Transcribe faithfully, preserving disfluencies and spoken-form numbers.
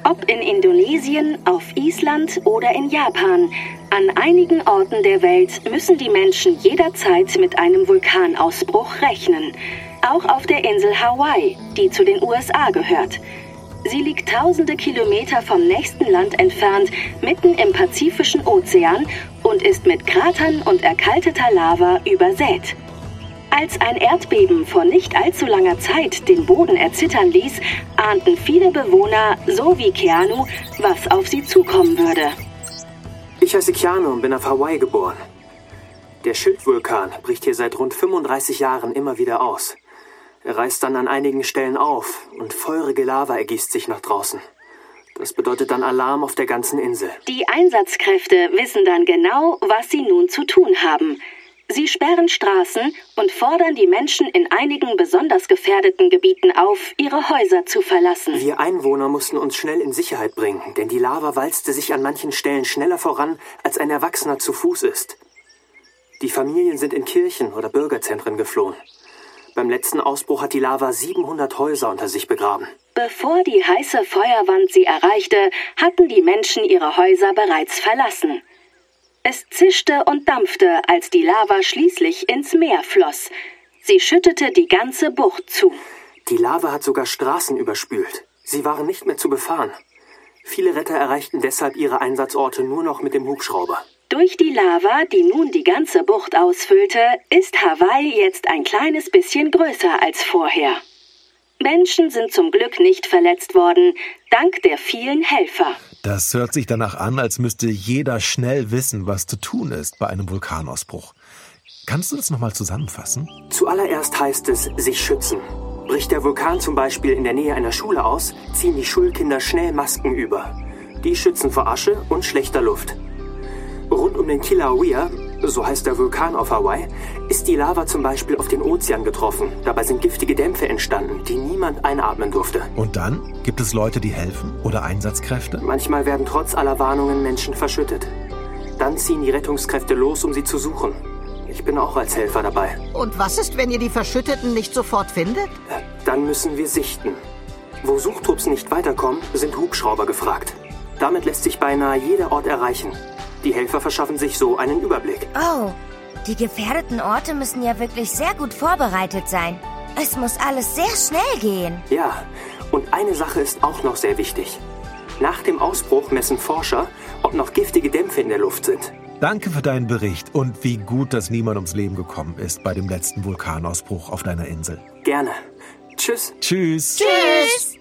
Ob in Indonesien, auf Island oder in Japan, an einigen Orten der Welt müssen die Menschen jederzeit mit einem Vulkanausbruch rechnen. Auch auf der Insel Hawaii, die zu den U S A gehört. Sie liegt tausende Kilometer vom nächsten Land entfernt, mitten im Pazifischen Ozean und ist mit Kratern und erkalteter Lava übersät. Als ein Erdbeben vor nicht allzu langer Zeit den Boden erzittern ließ, ahnten viele Bewohner, so wie Keanu, was auf sie zukommen würde. Ich heiße Keanu und bin auf Hawaii geboren. Der Schildvulkan bricht hier seit rund fünfunddreißig Jahren immer wieder aus. Er reißt dann an einigen Stellen auf und feurige Lava ergießt sich nach draußen. Das bedeutet dann Alarm auf der ganzen Insel. Die Einsatzkräfte wissen dann genau, was sie nun zu tun haben. Sie sperren Straßen und fordern die Menschen in einigen besonders gefährdeten Gebieten auf, ihre Häuser zu verlassen. Wir Einwohner mussten uns schnell in Sicherheit bringen, denn die Lava walzte sich an manchen Stellen schneller voran, als ein Erwachsener zu Fuß ist. Die Familien sind in Kirchen oder Bürgerzentren geflohen. Beim letzten Ausbruch hat die Lava siebenhundert Häuser unter sich begraben. Bevor die heiße Feuerwand sie erreichte, hatten die Menschen ihre Häuser bereits verlassen. Es zischte und dampfte, als die Lava schließlich ins Meer floss. Sie schüttete die ganze Bucht zu. Die Lava hat sogar Straßen überspült. Sie waren nicht mehr zu befahren. Viele Retter erreichten deshalb ihre Einsatzorte nur noch mit dem Hubschrauber. Durch die Lava, die nun die ganze Bucht ausfüllte, ist Hawaii jetzt ein kleines bisschen größer als vorher. Menschen sind zum Glück nicht verletzt worden, dank der vielen Helfer. Das hört sich danach an, als müsste jeder schnell wissen, was zu tun ist bei einem Vulkanausbruch. Kannst du das nochmal zusammenfassen? Zuallererst heißt es, sich schützen. Bricht der Vulkan zum Beispiel in der Nähe einer Schule aus, ziehen die Schulkinder schnell Masken über. Die schützen vor Asche und schlechter Luft. Rund um den Kilauea, so heißt der Vulkan auf Hawaii, ist die Lava zum Beispiel auf den Ozean getroffen. Dabei sind giftige Dämpfe entstanden, die niemand einatmen durfte. Und dann? Gibt es Leute, die helfen oder Einsatzkräfte? Manchmal werden trotz aller Warnungen Menschen verschüttet. Dann ziehen die Rettungskräfte los, um sie zu suchen. Ich bin auch als Helfer dabei. Und was ist, wenn ihr die Verschütteten nicht sofort findet? Dann müssen wir sichten. Wo Suchtrupps nicht weiterkommen, sind Hubschrauber gefragt. Damit lässt sich beinahe jeder Ort erreichen. Die Helfer verschaffen sich so einen Überblick. Oh, die gefährdeten Orte müssen ja wirklich sehr gut vorbereitet sein. Es muss alles sehr schnell gehen. Ja, und eine Sache ist auch noch sehr wichtig. Nach dem Ausbruch messen Forscher, ob noch giftige Dämpfe in der Luft sind. Danke für deinen Bericht und wie gut, dass niemand ums Leben gekommen ist bei dem letzten Vulkanausbruch auf deiner Insel. Gerne. Tschüss. Tschüss. Tschüss.